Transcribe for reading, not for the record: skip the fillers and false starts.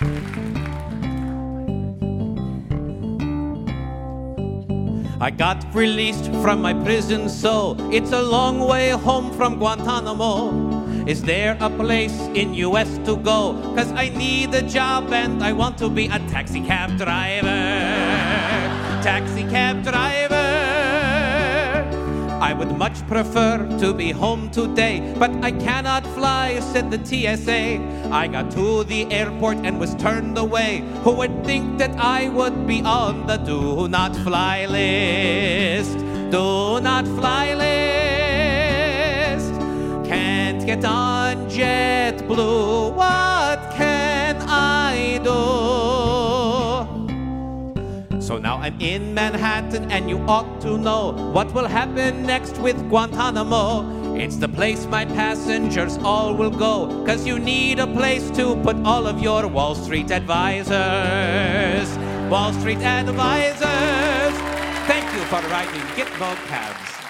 I got released from my prison, so it's a long way home from Guantanamo. Is there a place in US to go? 'Cause I need a job and I want to be a taxi cab driver. Taxi cab driver. I would much prefer to be home today, but I cannot fly, said the TSA. I got to the airport and was turned away. Who would think that I would be on the do not fly list? Do not fly list. Can't get on JetBlue. What can I do? So now I'm in Manhattan and you ought to know what will happen next with Guantanamo. It's the place my passengers all will go, 'cause you need a place to put all of your Wall Street advisors. Wall Street advisors. Thank you for riding Gitmo Cabs.